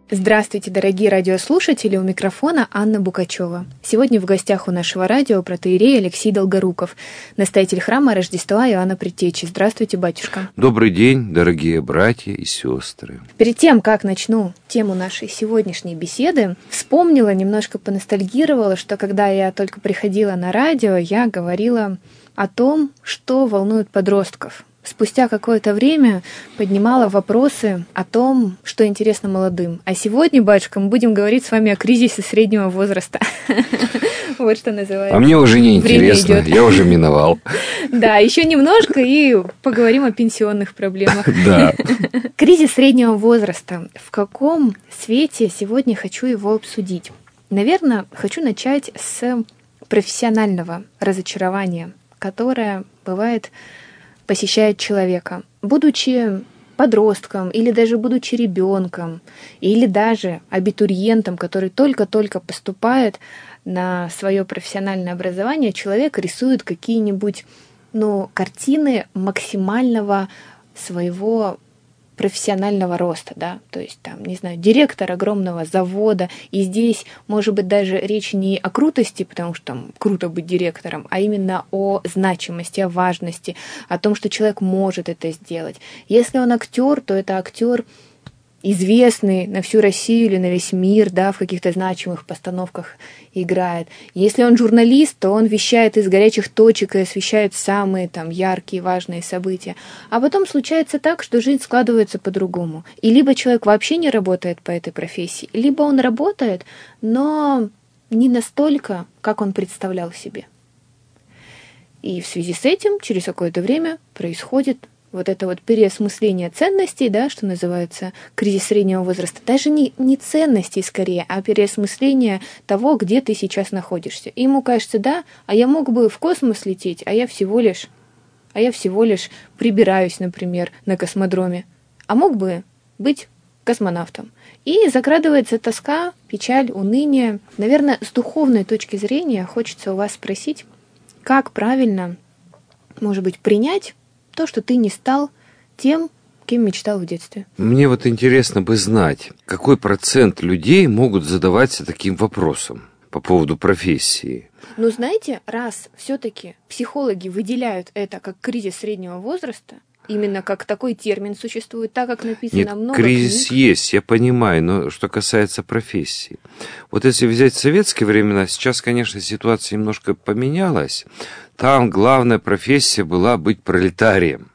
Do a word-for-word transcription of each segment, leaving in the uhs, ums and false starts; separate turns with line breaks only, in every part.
Здравствуйте, дорогие радиослушатели, у микрофона Анна Букачева. Сегодня в гостях у нашего радио протоиерей Алексей Долгоруков, настоятель храма Рождества Иоанна Предтечи. Здравствуйте, батюшка.
Добрый день, дорогие братья и сестры.
Перед тем, как начну тему нашей сегодняшней беседы, вспомнила, немножко поностальгировала, что когда я только приходила на радио, я говорила о том, что волнует подростков. Спустя какое-то время поднимала вопросы о том, что интересно молодым. А сегодня, батюшка, мы будем говорить с вами о кризисе среднего возраста. Вот что называется.
А мне уже не интересно, я уже миновал.
Да, еще немножко и поговорим о пенсионных проблемах.
Да.
Кризис среднего возраста. В каком свете сегодня хочу его обсудить? Наверное, хочу начать с профессионального разочарования, которое бывает посещает человека, будучи подростком или даже будучи ребенком, или даже абитуриентом, который только-только поступает на свое профессиональное образование, человек рисует какие-нибудь, ну, картины максимального своего профессионального роста, да, то есть там, не знаю, директор огромного завода, и здесь, может быть, даже речь не о крутости, потому что там круто быть директором, а именно о значимости, о важности, о том, что человек может это сделать. Если он актер, то это актер известный на всю Россию или на весь мир, да, в каких-то значимых постановках играет. Если он журналист, то он вещает из горячих точек и освещает самые там яркие, важные события. А потом случается так, что жизнь складывается по-другому. И либо человек вообще не работает по этой профессии, либо он работает, но не настолько, как он представлял себе. И в связи с этим через какое-то время происходит вот это вот переосмысление ценностей, да, что называется кризис среднего возраста, даже не, не ценностей скорее, а переосмысление того, где ты сейчас находишься. И ему кажется, да, а я мог бы в космос лететь, а я всего лишь, а я всего лишь прибираюсь, например, на космодроме, а мог бы быть космонавтом. И закрадывается тоска, печаль, уныние. Наверное, с духовной точки зрения хочется у вас спросить, как правильно, может быть, принять то, что ты не стал тем, кем мечтал в детстве.
Мне вот интересно бы знать, какой процент людей могут задаваться таким вопросом по поводу профессии.
Ну, знаете, раз все-таки психологи выделяют это как кризис среднего возраста, именно как такой термин существует, так как написано
Нет,
много
кризис
книг.
есть, я понимаю, но что касается профессии. Вот если взять советские времена, сейчас, конечно, ситуация немножко поменялась. Там главная профессия была быть пролетарием.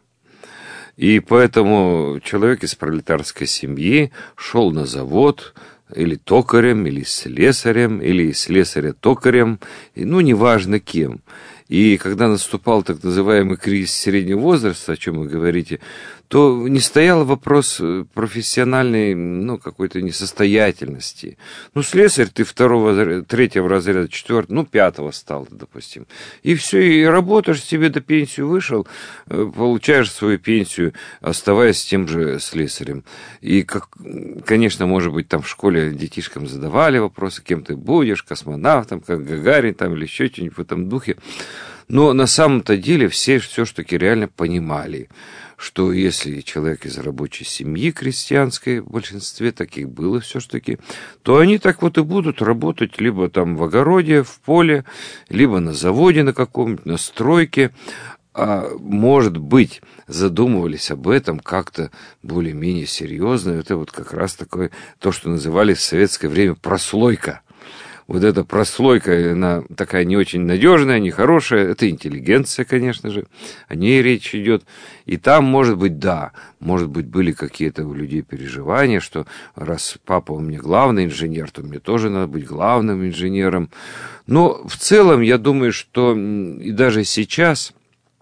И поэтому человек из пролетарской семьи шел на завод или токарем, или слесарем, или слесаря-токарем, ну, неважно кем. И когда наступал так называемый кризис среднего возраста, о чем вы говорите, то не стоял вопрос профессиональной, ну, какой-то несостоятельности. Ну, слесарь ты второго, третьего разряда, четвертого, ну, пятого стал, допустим. И все, и работаешь себе до пенсии вышел, получаешь свою пенсию, оставаясь тем же слесарем. И, как, конечно, может быть, там в школе детишкам задавали вопросы, кем ты будешь, космонавтом, как Гагарин, там, или еще что-нибудь в этом духе. Но на самом-то деле все все-таки реально понимали, что если человек из рабочей семьи крестьянской, в большинстве таких было все-таки, то они так вот и будут работать либо там в огороде, в поле, либо на заводе на каком-нибудь, на стройке. А может быть, задумывались об этом как-то более-менее серьезно. Это вот как раз такое, то, что называли в советское время прослойка. Вот эта прослойка, она такая не очень надежная, нехорошая. Это интеллигенция, конечно же. О ней речь идет. И там, может быть, да, может быть, были какие-то у людей переживания, что раз папа у меня главный инженер, то мне тоже надо быть главным инженером. Но в целом, я думаю, что и даже сейчас,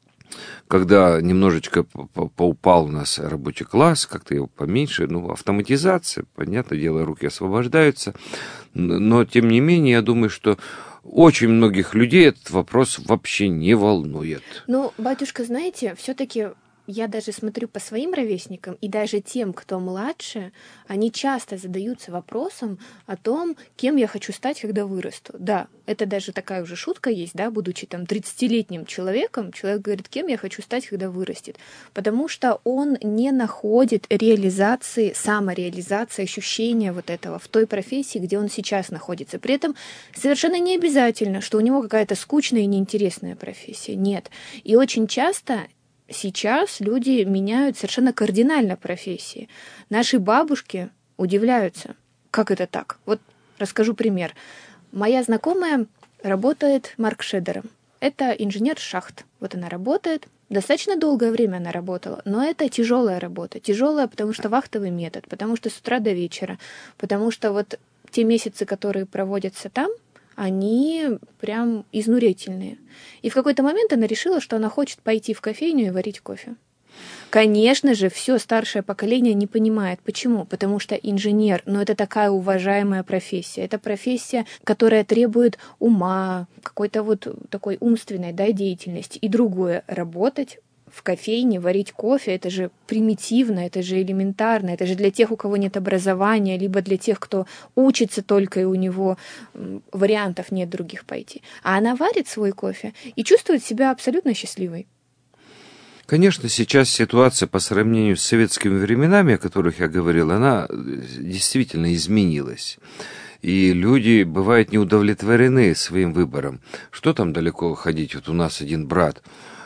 когда немножечко поупал у нас рабочий класс, как-то его поменьше, ну, автоматизация, понятное дело, руки освобождаются, но, тем не менее, я думаю, что очень многих людей этот вопрос вообще не волнует.
Ну, батюшка, знаете, все-таки я даже смотрю по своим ровесникам, и даже тем, кто младше, они часто задаются вопросом о том, кем я хочу стать, когда вырасту. Да, это даже такая уже шутка есть, да, будучи там тридцатилетним человеком, человек говорит, кем я хочу стать, когда вырастет. Потому что он не находит реализации, самореализации, ощущения вот этого в той профессии, где он сейчас находится. При этом совершенно не обязательно, что у него какая-то скучная и неинтересная профессия. Нет. И очень часто сейчас люди меняют совершенно кардинально профессии. Наши бабушки удивляются. Как это так? Вот расскажу пример. Моя знакомая работает маркшедером. Это инженер шахт. Вот она работает. Достаточно долгое время она работала, но это тяжелая работа. Тяжелая, потому что вахтовый метод, потому что с утра до вечера, потому что вот те месяцы, которые проводятся там, они прям изнурительные. И в какой-то момент она решила, что она хочет пойти в кофейню и варить кофе. Конечно же, все старшее поколение не понимает. Почему? Потому что инженер, ну, это такая уважаемая профессия. Это профессия, которая требует ума, какой-то вот такой умственной, да, деятельности. И другое — работать в кофейне, варить кофе, это же примитивно, это же элементарно, это же для тех, у кого нет образования, либо для тех, кто учится только, и у него вариантов нет других пойти. А она варит свой кофе и чувствует себя абсолютно счастливой.
Конечно, сейчас ситуация по сравнению с советскими временами, о которых я говорил, она действительно изменилась. И люди бывают не удовлетворены своим выбором. Что там далеко ходить? Вот у нас один брат,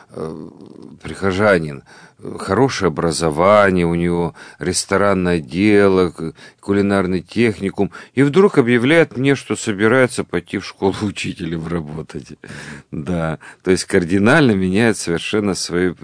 прихожанин, хорошее образование, у него ресторанное дело, кулинарный техникум, и вдруг объявляет мне, что собирается пойти в школу учителем работать. Да, то есть кардинально меняет совершенно свои...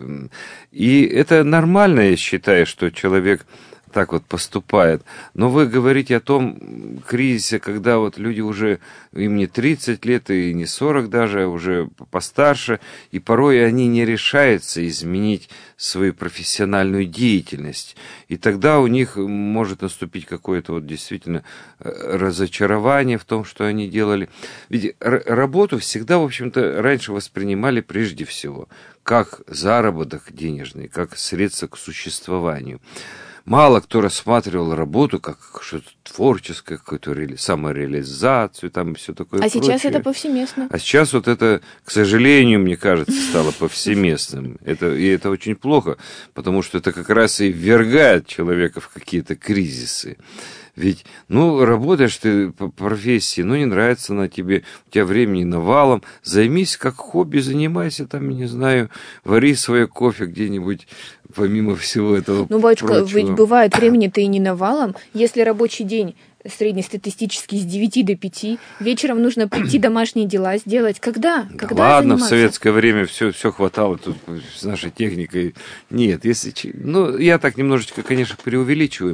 И это нормально, я считаю, что человек так вот поступает. Но вы говорите о том кризисе, когда вот люди уже, им не тридцать лет и не сорок даже, а уже постарше, и порой они не решаются изменить свою профессиональную деятельность. И тогда у них может наступить какое-то вот действительно разочарование в том, что они делали. Ведь работу всегда, в общем-то, раньше воспринимали прежде всего как заработок денежный, как средство к существованию. Мало кто рассматривал работу как что-то творческое, какую-то реали... самореализацию, там все такое.
А
прочее.
Сейчас это повсеместно.
А сейчас вот это, к сожалению, мне кажется, стало повсеместным. Это, и это очень плохо, потому что это как раз и ввергает человека в какие-то кризисы. Ведь, ну, работаешь ты по профессии, ну, не нравится она тебе, у тебя времени навалом, займись как хобби, занимайся там, не знаю, вари свое кофе где-нибудь, помимо всего этого
Ну, батюшка,
прочего.
ведь бывает времени-то и не навалом, если рабочий день среднестатистически с девяти до пяти, вечером нужно прийти домашние дела сделать. Когда?
Да
Когда
ладно,
заниматься?
в советское время все, все хватало тут с нашей техникой. Нет, если... Ну, я так немножечко, конечно, преувеличиваю.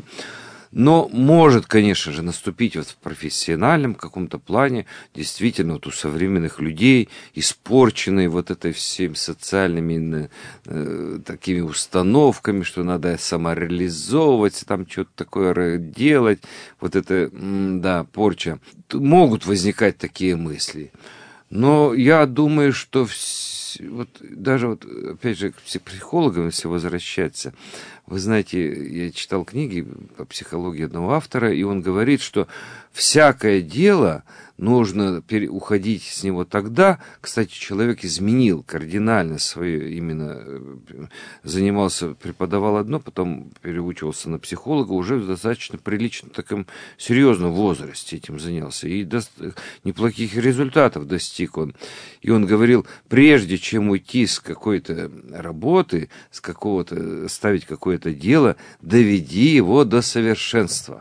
Но может, конечно же, наступить вот в профессиональном каком-то плане действительно вот у современных людей, испорченные вот этой всеми социальными э, такими установками, что надо самореализовывать, там что-то такое делать, вот это, да, порча. Могут возникать такие мысли. Но я думаю, что вс... вот даже вот, опять же, к психологам, если возвращаться, вы знаете, я читал книги по психологии одного автора, и он говорит, что всякое дело нужно пере... уходить с него тогда. Кстати, человек изменил кардинально свое, именно занимался, преподавал одно, потом переучивался на психолога, уже в достаточно прилично таком серьезном возрасте этим занялся. И до... неплохих результатов достиг он. И он говорил, прежде чем уйти с какой-то работы, с какого-то, ставить какое-то дело, доведи его до совершенства.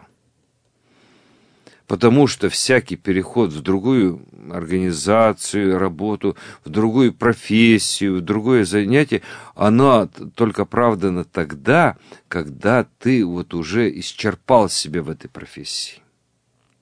Потому что всякий переход в другую организацию, работу, в другую профессию, в другое занятие, оно только оправдано тогда, когда ты вот уже исчерпал себя в этой профессии.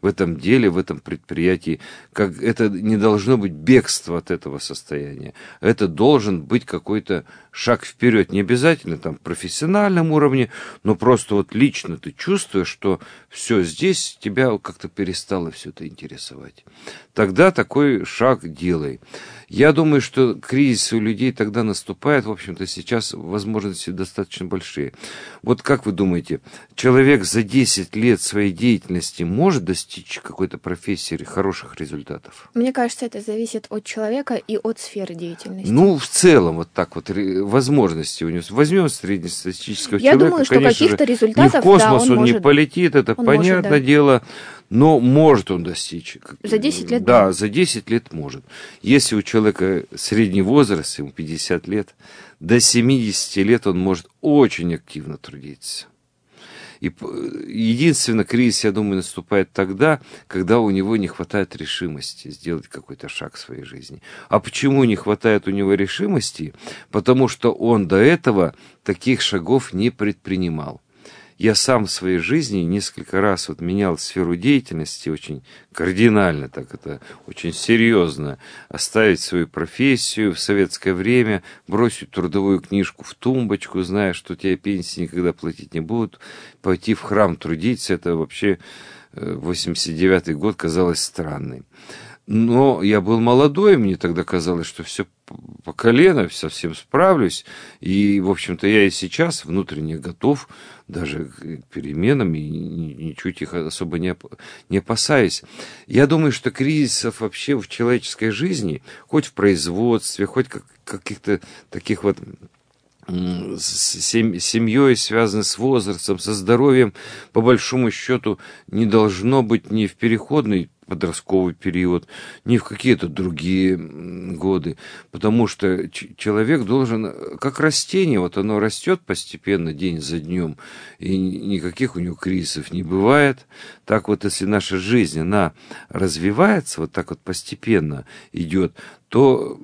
в этом деле, в этом предприятии. Как это не должно быть бегство от этого состояния. Это должен быть какой-то шаг вперед. Не обязательно там профессиональном уровне, но просто вот лично ты чувствуешь, что все здесь тебя как-то перестало все это интересовать. Тогда такой шаг делай. Я думаю, что кризис у людей тогда наступает, в общем-то, сейчас возможности достаточно большие. Вот как вы думаете, человек за десять лет своей деятельности может достичь какой-то профессии или хороших результатов?
Мне кажется, это зависит от человека и от сферы деятельности.
Ну, в целом, вот так вот, возможности у него. Возьмем среднестатистического
Я
человека,
думаю, что
конечно
каких-то
же,
результатов,
не в космос
да, он,
он
может,
не полетит, это
он
понятное
может, да.
дело, но может он достичь.
За десять лет?
Да,
Да,
за десять лет может. Если у человека средний возраст, ему пятьдесят лет, до семидесяти лет он может очень активно трудиться. И единственный кризис, я думаю, наступает тогда, когда у него не хватает решимости сделать какой-то шаг в своей жизни. А почему не хватает у него решимости? Потому что он до этого таких шагов не предпринимал. Я сам в своей жизни несколько раз вот менял сферу деятельности очень кардинально, так это очень серьезно. Оставить свою профессию в советское время, бросить трудовую книжку в тумбочку, зная, что тебе пенсии никогда платить не будут, пойти в храм трудиться, это вообще восемьдесят девятый год казалось странным. Но я был молодой, мне тогда казалось, что все по колено, совсем справлюсь. И, в общем-то, я и сейчас внутренне готов даже к переменам и ничуть их особо не, оп- не опасаюсь. Я думаю, что кризисов вообще в человеческой жизни, хоть в производстве, хоть как, каких-то таких вот с семьей, связаны с возрастом, со здоровьем, по большому счету, не должно быть ни в переходный подростковый период, ни в какие-то другие годы, потому что человек должен, как растение, вот оно растет постепенно день за днем, и никаких у него кризисов не бывает. Так вот, если наша жизнь, она развивается, вот так вот постепенно идет, то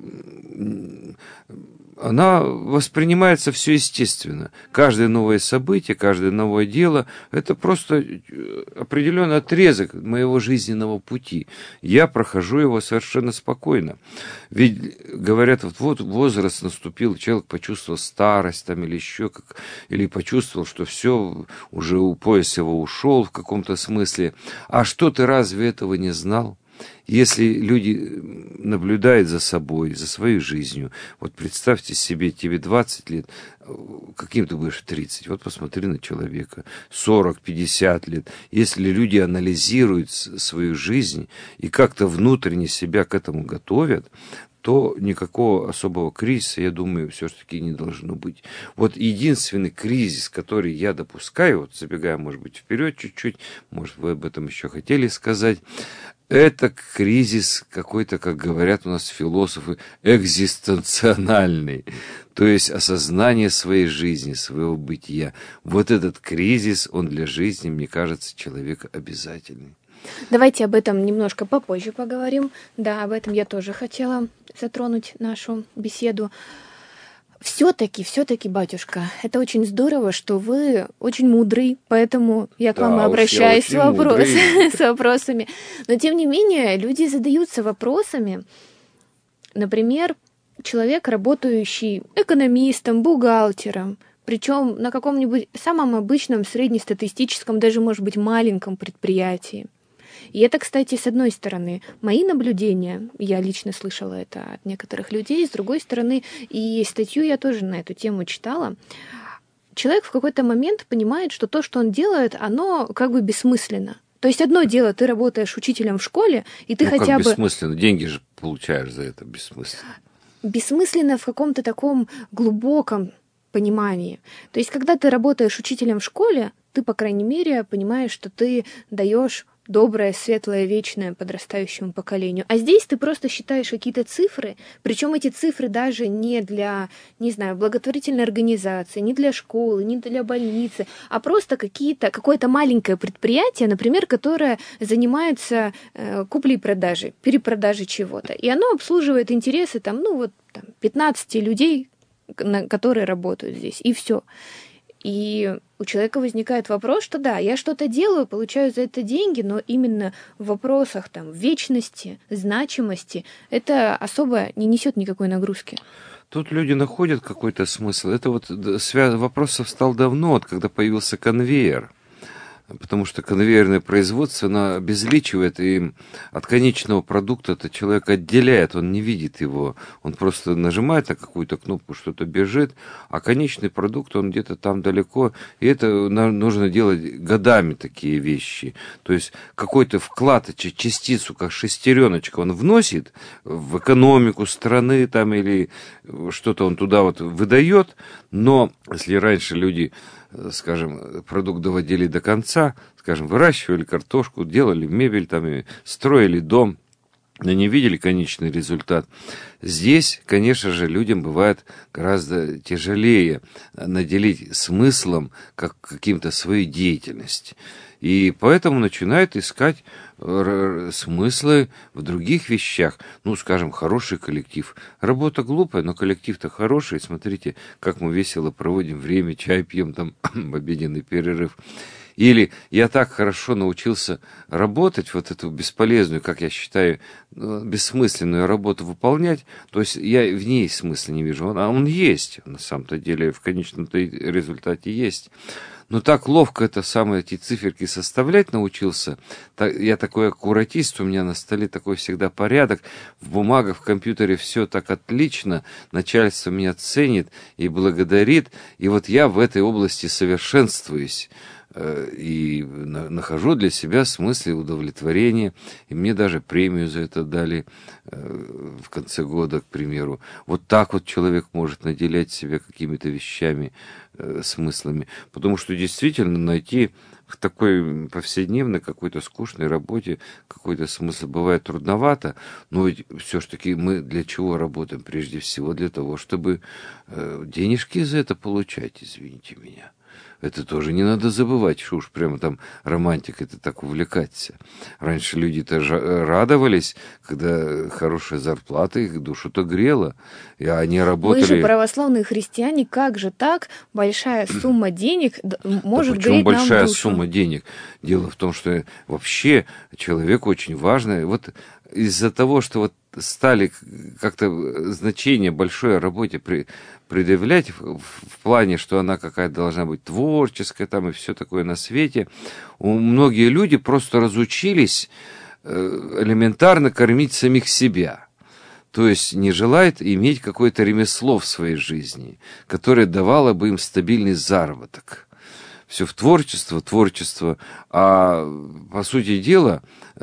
она воспринимается все естественно. Каждое новое событие, каждое новое дело – это просто определенный отрезок моего жизненного пути. Я прохожу его совершенно спокойно. Ведь, говорят, вот, вот возраст наступил, человек почувствовал старость там, или еще как, или почувствовал, что все, уже у пояса его ушел в каком-то смысле. А что ты разве этого не знал? Если люди наблюдают за собой, за своей жизнью, вот представьте себе, тебе двадцать лет, каким ты будешь в тридцать, вот посмотри на человека, сорок пятьдесят лет. Если люди анализируют свою жизнь и как-то внутренне себя к этому готовят, то никакого особого кризиса, я думаю, все-таки не должно быть. Вот единственный кризис, который я допускаю, вот забегая, может быть, вперед чуть-чуть, может, вы об этом еще хотели сказать, это кризис какой-то, как говорят у нас философы, экзистенциональный. То есть осознание своей жизни, своего бытия. Вот этот кризис, он для жизни, мне кажется, человека обязательный.
Давайте об этом немножко попозже поговорим. Да, об этом я тоже хотела затронуть нашу беседу. Все-таки, все-таки, батюшка, это очень здорово, что вы очень мудрый, поэтому я к
да,
вам обращаюсь с, вопрос, с вопросами. Но, тем не менее, люди задаются вопросами. Например, человек, работающий экономистом, бухгалтером, причем на каком-нибудь самом обычном среднестатистическом, даже, может быть, маленьком предприятии. И это, кстати, с одной стороны, мои наблюдения, я лично слышала это от некоторых людей, с другой стороны, и статью я тоже на эту тему читала. Человек в какой-то момент понимает, что то, что он делает, оно как бы бессмысленно. То есть одно дело, ты работаешь учителем в школе, и ты
ну,
хотя
как
бы...
бессмысленно, деньги же получаешь за это бессмысленно.
Бессмысленно в каком-то таком глубоком понимании. То есть когда ты работаешь учителем в школе, ты, по крайней мере, понимаешь, что ты даешь доброе, светлое, вечное подрастающему поколению. А здесь ты просто считаешь какие-то цифры, причем эти цифры даже не для, не знаю, благотворительной организации, не для школы, не для больницы, а просто какие-то, какое-то маленькое предприятие, например, которое занимается э, куплей-продажей, перепродажей чего-то. И оно обслуживает интересы там, ну вот, там, пятнадцати людей, которые работают здесь, и все. И у человека возникает вопрос, что да, я что-то делаю, получаю за это деньги, но именно в вопросах там, вечности, значимости это особо не несет никакой нагрузки.
Тут люди находят какой-то смысл. Это вот связ... вопрос встал давно, вот когда появился конвейер. Потому что конвейерное производство, оно обезличивает, и от конечного продукта это человек отделяет, он не видит его. Он просто нажимает на какую-то кнопку, что-то бежит, а конечный продукт, он где-то там далеко. И это нужно делать годами, такие вещи. То есть какой-то вклад, частицу, как шестереночка, он вносит в экономику страны там, или что-то он туда вот выдает. Но если раньше люди, скажем, продукт доводили до конца, скажем, выращивали картошку, делали мебель, там, и строили дом, но не видели конечный результат. Здесь, конечно же, людям бывает гораздо тяжелее наделить смыслом как каким-то свою деятельность. И поэтому начинают искать смыслы в других вещах. Ну, скажем, хороший коллектив. Работа глупая, но коллектив-то хороший. Смотрите, как мы весело проводим время, чай пьем, там, в обеденный перерыв. Или я так хорошо научился работать, вот эту бесполезную, как я считаю, бессмысленную работу выполнять, то есть я в ней смысла не вижу. А он есть, на самом-то деле, в конечном-то результате есть. Но так ловко это самое, эти циферки составлять научился. Я такой аккуратист, у меня на столе такой всегда порядок. В бумагах, в компьютере все так отлично. Начальство меня ценит и благодарит. И вот я в этой области совершенствуюсь. И нахожу для себя смысл и удовлетворение. И мне даже премию за это дали в конце года, к примеру. Вот так вот человек может наделять себя какими-то вещами, смыслами. Потому что действительно найти в такой повседневной, какой-то скучной работе какой-то смысл бывает трудновато. Но ведь все-таки мы для чего работаем? Прежде всего для того, чтобы денежки за это получать, извините меня. Это тоже не надо забывать, что уж прямо там романтик, это так увлекаться. Раньше люди-то радовались, когда хорошая зарплата их душу-то грела, и они работали...
Вы же православные христиане, как же так большая сумма денег может
да
греть нам душу?
Большая сумма денег? Дело в том, что вообще человеку очень важно... Вот из-за того, что вот стали как-то значение большой работе при, предъявлять в, в плане, что она какая-то должна быть творческая там и все такое на свете, у многие люди просто разучились элементарно кормить самих себя. То есть не желает иметь какое-то ремесло в своей жизни, которое давало бы им стабильный заработок. Все в творчество, творчество, а по сути дела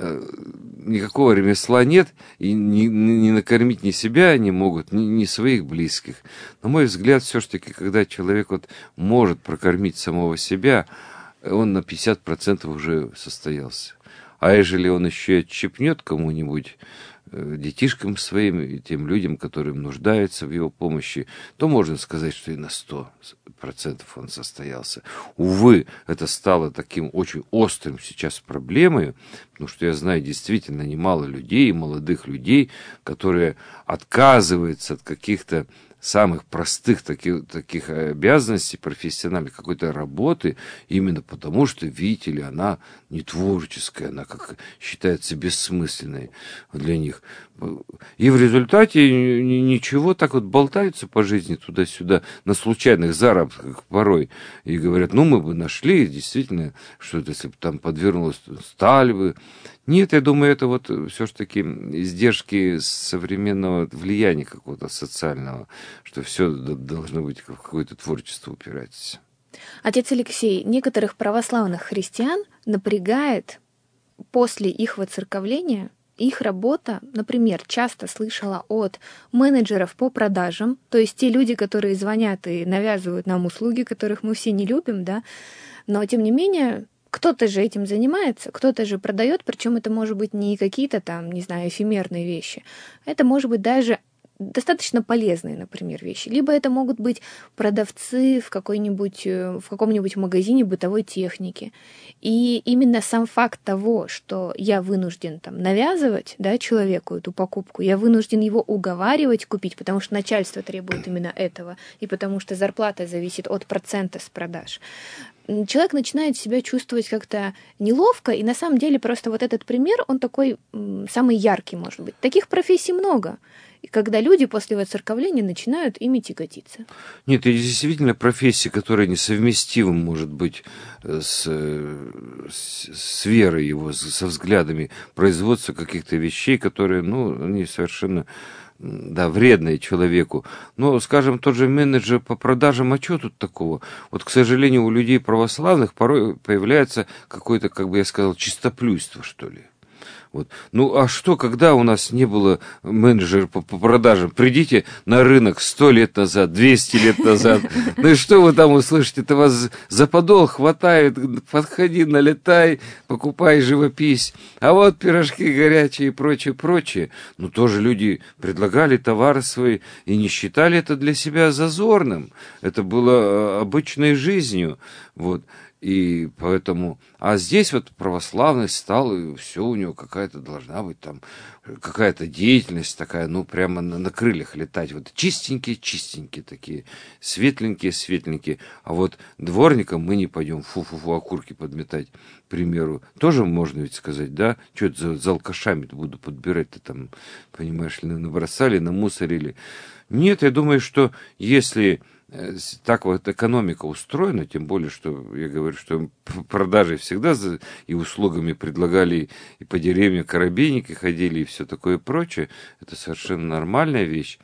никакого ремесла нет, и не, не накормить ни себя не могут, ни, ни своих близких. На мой взгляд, все-таки, когда человек вот может прокормить самого себя, он на пятьдесят процентов уже состоялся. А ежели он еще и отщипнет кому-нибудь, детишкам своим, и тем людям, которым нуждаются в его помощи, то можно сказать, что и на сто процентов он состоялся. Увы, это стало таким очень острым сейчас проблемой, потому что я знаю действительно немало людей, молодых людей, которые отказываются от каких-то самых простых таких, таких обязанностей профессиональных, какой-то работы, именно потому что, видите ли, она не творческая, она как считается бессмысленной для них. И в результате ничего, так вот болтаются по жизни туда-сюда на случайных заработках порой. И говорят, ну мы бы нашли, действительно, что-то, если бы там подвернулось, стали бы. Нет, я думаю, это вот все-таки издержки современного влияния какого-то социального, что все должно быть в какое-то творчество упираться.
Отец Алексей, некоторых православных христиан напрягает после их воцерковления их работа. Например, часто слышала от менеджеров по продажам, то есть те люди, которые звонят и навязывают нам услуги, которых мы все не любим, да, но тем не менее кто-то же этим занимается, кто-то же продает, причем это может быть не какие-то там, не знаю, эфемерные вещи, это может быть даже достаточно полезные, например, вещи. Либо это могут быть продавцы в, какой-нибудь, в каком-нибудь магазине бытовой техники. И именно сам факт того, что я вынужден там, навязывать, да, человеку эту покупку, я вынужден его уговаривать купить, потому что начальство требует именно этого, и потому что зарплата зависит от процента с продаж, человек начинает себя чувствовать как-то неловко, и на самом деле просто вот этот пример, он такой м, самый яркий, может быть. Таких профессий много, и когда люди после воцерковления начинают ими тяготиться.
Нет, это действительно профессия, которая несовместима, может быть, с, с, с верой его, со взглядами производства каких-то вещей, которые, ну, они совершенно... Да, вредные человеку. Но, скажем, тот же менеджер по продажам, а что тут такого? Вот, к сожалению, у людей православных порой появляется какое-то, как бы я сказал, чистоплюйство, что ли. Вот. Ну, а что, когда у нас не было менеджера по, по продажам? Придите на рынок сто лет назад, двести лет назад. Ну и что вы там услышите? Это вас за подол хватает, подходи, налетай, покупай живопись. А вот пирожки горячие и прочее, прочее. Ну, тоже люди предлагали товары свои и не считали это для себя зазорным. Это было обычной жизнью. Вот. И поэтому... А здесь вот православность стала, и все у него какая-то должна быть там, какая-то деятельность такая, ну, прямо на, на крыльях летать. Вот чистенькие-чистенькие такие, светленькие-светленькие. А вот дворникам мы не пойдем фу-фу-фу окурки подметать, к примеру. Тоже можно ведь сказать, да? Что это за, за алкашами-то буду подбирать-то там, понимаешь ли, набросали, намусорили. Нет, я думаю, что если... Так вот экономика устроена, тем более, что я говорю, что продажи всегда и услугами предлагали, и по деревне коробейники ходили, и все такое прочее, это совершенно нормальная вещь,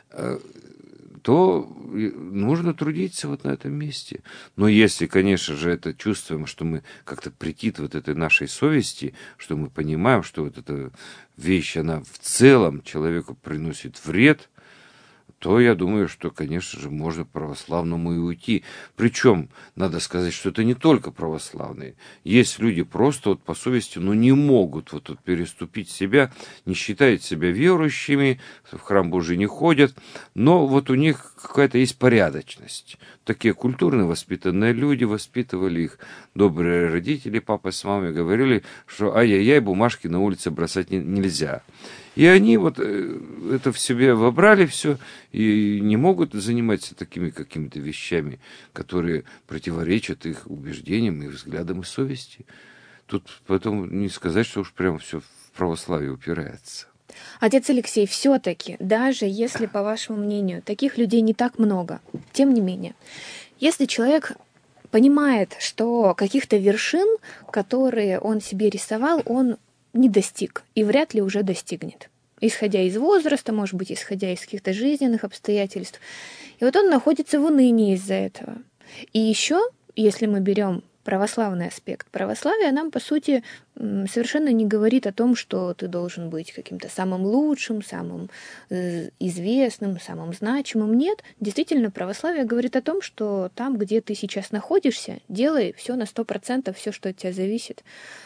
то нужно трудиться вот на этом месте. Но если, конечно же, это чувствуем, что мы как-то претит вот этой нашей совести, что мы понимаем, что вот эта вещь, она в целом человеку приносит вред, то я думаю, что, конечно же, можно православному и уйти. Причем, надо сказать, что это не только православные. Есть люди просто вот по совести, но не могут вот, вот переступить себя, не считают себя верующими, в храм Божий не ходят, но вот у них какая-то есть порядочность. Такие культурно воспитанные люди, воспитывали их добрые родители, папа с мамой говорили, что ай-яй-яй, бумажки на улице бросать не, нельзя. И они вот это в себе вобрали все и не могут заниматься такими какими-то вещами, которые противоречат их убеждениям и взглядам и совести. Тут потом не сказать, что уж прямо все в православие упирается.
Отец Алексей, все-таки, даже если, по вашему мнению, таких людей не так много, тем не менее, если человек понимает, что каких-то вершин, которые он себе рисовал, он не достиг и вряд ли уже достигнет, исходя из возраста, может быть, исходя из каких-то жизненных обстоятельств. И вот он находится в унынии из-за этого. И еще, если мы берем православный аспект, православие нам, по сути, совершенно не говорит о том, что ты должен быть каким-то самым лучшим, самым известным, самым значимым. Нет, действительно, православие говорит о том, что там, где ты сейчас находишься, делай все на сто процентов, все, что от тебя зависит.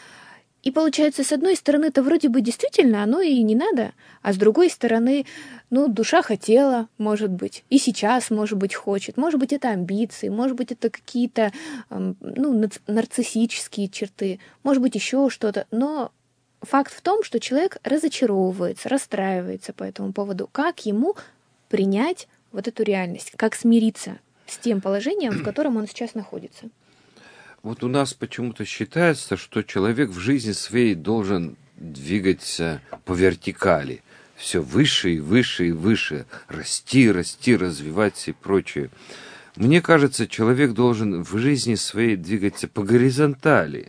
И получается, с одной стороны, это вроде бы действительно оно и не надо, а с другой стороны, ну, душа хотела, может быть, и сейчас, может быть, хочет, может быть, это амбиции, может быть, это какие-то, ну, нарциссические черты, может быть, еще что-то, но факт в том, что человек разочаровывается, расстраивается по этому поводу. Как ему принять вот эту реальность, как смириться с тем положением, в котором он сейчас находится?
Вот у нас почему-то считается, что человек в жизни своей должен двигаться по вертикали. Все выше и выше и выше. Расти, расти, развиваться и прочее. Мне кажется, человек должен в жизни своей двигаться по горизонтали.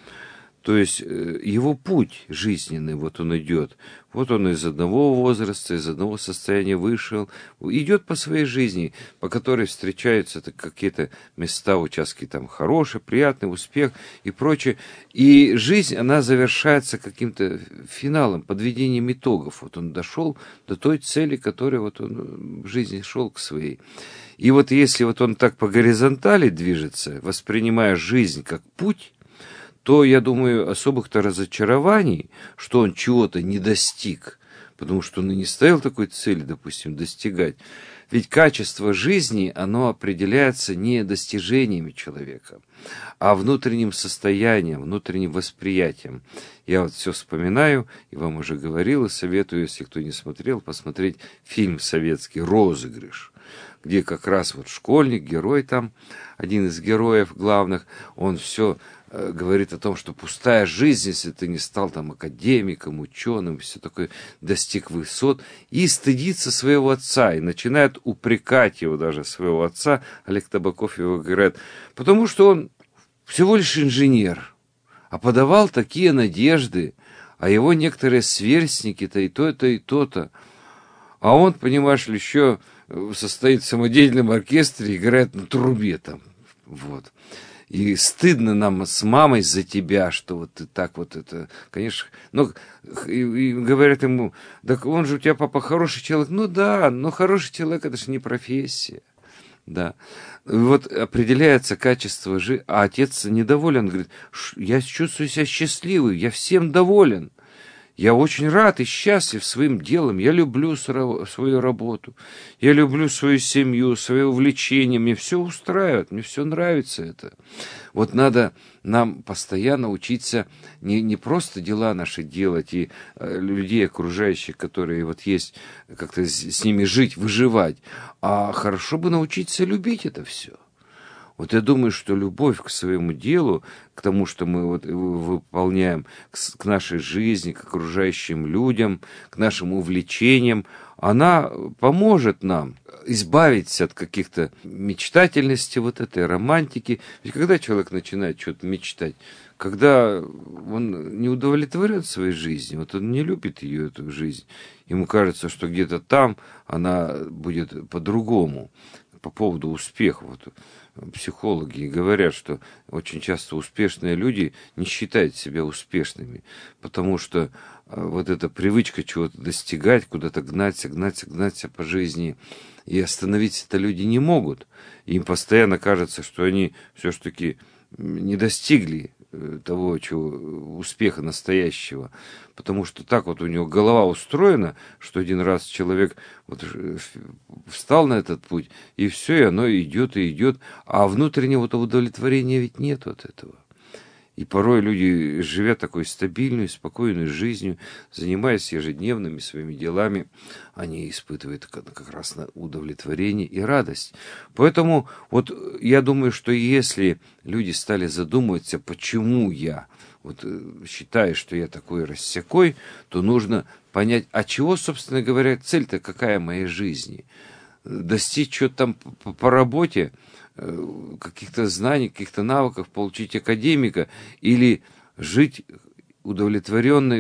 То есть его путь жизненный, вот он идет. Вот он из одного возраста, из одного состояния вышел, идет по своей жизни, по которой встречаются какие-то места, участки там хорошие, приятный успех и прочее. И жизнь, она завершается каким-то финалом, подведением итогов. Вот он дошел до той цели, которой вот он в жизни шел к своей. И вот если вот он так по горизонтали движется, воспринимая жизнь как путь, то, я думаю, особых-то разочарований, что он чего-то не достиг, потому что он и не ставил такой цели, допустим, достигать. Ведь качество жизни, оно определяется не достижениями человека, а внутренним состоянием, внутренним восприятием. Я вот все вспоминаю, и вам уже говорил, и советую, если кто не смотрел, посмотреть фильм советский «Розыгрыш», где как раз вот школьник, герой там, один из героев главных, он все э, говорит о том, что пустая жизнь, если ты не стал там академиком, ученым, все такое, достиг высот, и стыдится своего отца, и начинает упрекать его даже, своего отца, Олег Табаков его говорит, потому что он всего лишь инженер, а подавал такие надежды, а его некоторые сверстники-то и то-то, и то-то, а он, понимаешь ли, еще состоит в самодеятельном оркестре, играет на трубе там, вот. И стыдно нам с мамой за тебя, что вот ты так вот это, конечно, ну, и, и говорят ему, так он же у тебя папа хороший человек, ну да, но хороший человек это же не профессия, да. И вот определяется качество жизни, а отец недоволен, говорит, я чувствую себя счастливым, я всем доволен. Я очень рад и счастлив своим делом. Я люблю свою работу. Я люблю свою семью, свое увлечение. Мне все устраивает, мне все нравится это. Вот надо нам постоянно учиться не, не просто дела наши делать и э, людей окружающих, которые вот есть, как-то с, с ними жить, выживать, а хорошо бы научиться любить это все. Вот я думаю, что любовь к своему делу, к тому, что мы вот выполняем, к нашей жизни, к окружающим людям, к нашим увлечениям, она поможет нам избавиться от каких-то мечтательности, вот этой романтики. Ведь когда человек начинает что-то мечтать, когда он не удовлетворен своей жизнью, вот он не любит ее, эту жизнь, ему кажется, что где-то там она будет по-другому. По поводу успеха, вот психологи говорят, что очень часто успешные люди не считают себя успешными, потому что вот эта привычка чего-то достигать, куда-то гнаться, гнаться, гнаться по жизни, и остановиться-то люди не могут. Им постоянно кажется, что они все-таки не достигли того, чего, успеха настоящего, потому что так вот у него голова устроена, что один раз человек вот встал на этот путь, и все, и оно идет и идет, а внутреннего удовлетворения ведь нет от этого. И порой люди, живя такой стабильной, спокойной жизнью, занимаясь ежедневными своими делами, они испытывают как раз удовлетворение и радость. Поэтому вот я думаю, что если люди стали задумываться, почему я вот считаю, что я такой рассякой, то нужно понять, а чего, собственно говоря, цель-то какая моей жизни? Достичь что-то там по, по работе, каких-то знаний, каких-то навыков, получить академика, или жить удовлетворенной,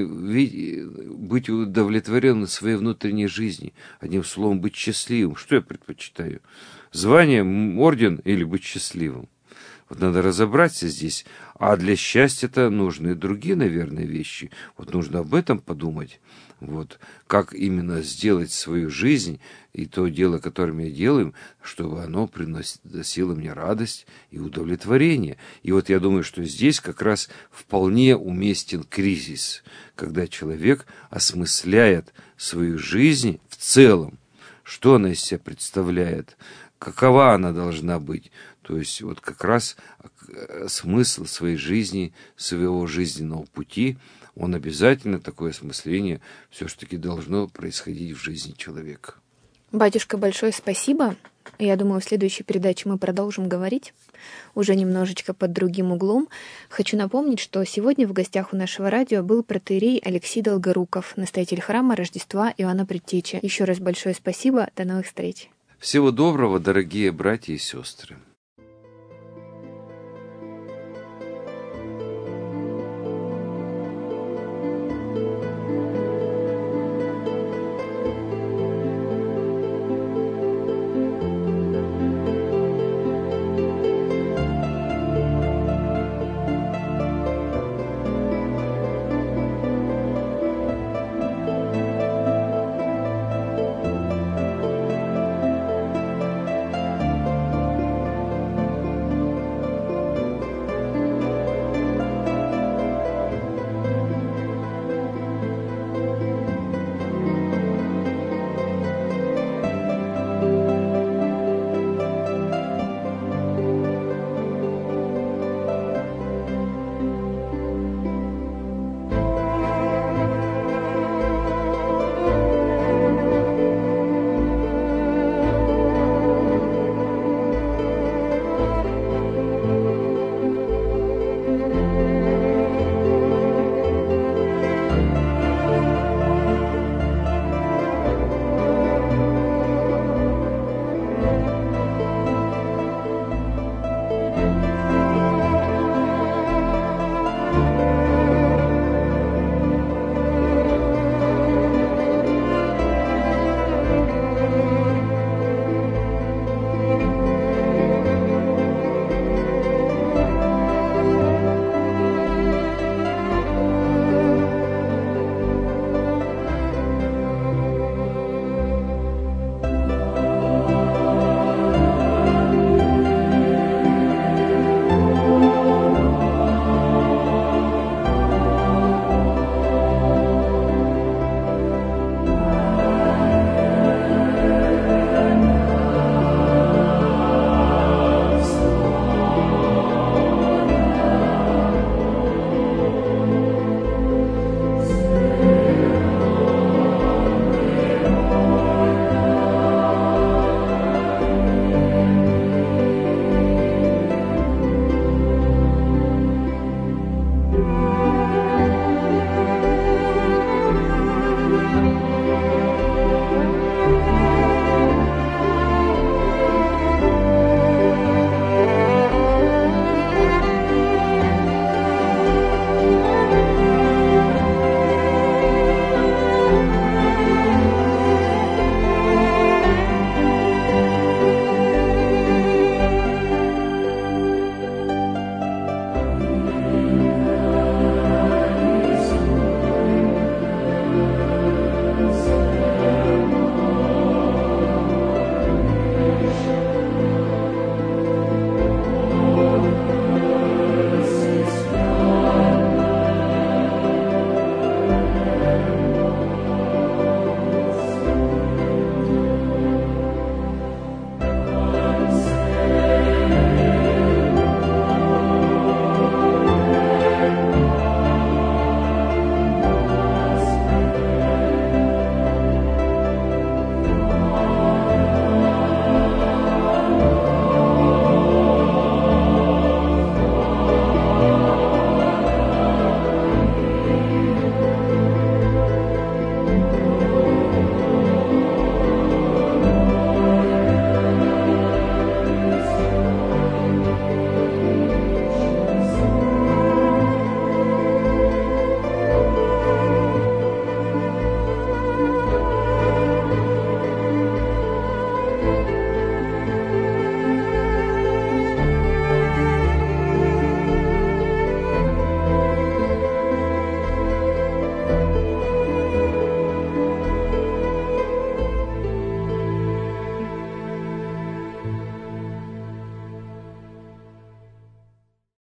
быть удовлетворенной своей внутренней жизни, одним словом, быть счастливым. Что я предпочитаю? Звание, орден или быть счастливым? Вот надо разобраться здесь. А для счастья-то нужны другие, наверное, вещи. Вот нужно об этом подумать. Вот как именно сделать свою жизнь и то дело, которое мы делаем, чтобы оно приносило мне радость и удовлетворение. И вот я думаю, что здесь как раз вполне уместен кризис, когда человек осмысляет свою жизнь в целом, что она из себя представляет, какова она должна быть. То есть вот как раз смысл своей жизни, своего жизненного пути, он обязательно, такое осмысление все-таки должно происходить в жизни человека.
Батюшка, большое спасибо. Я думаю, в следующей передаче мы продолжим говорить уже немножечко под другим углом. Хочу напомнить, что сегодня в гостях у нашего радио был протоиерей Алексей Долгоруков, настоятель храма Рождества Иоанна Предтечи. Еще раз большое спасибо. До новых встреч.
Всего доброго, дорогие братья и сестры.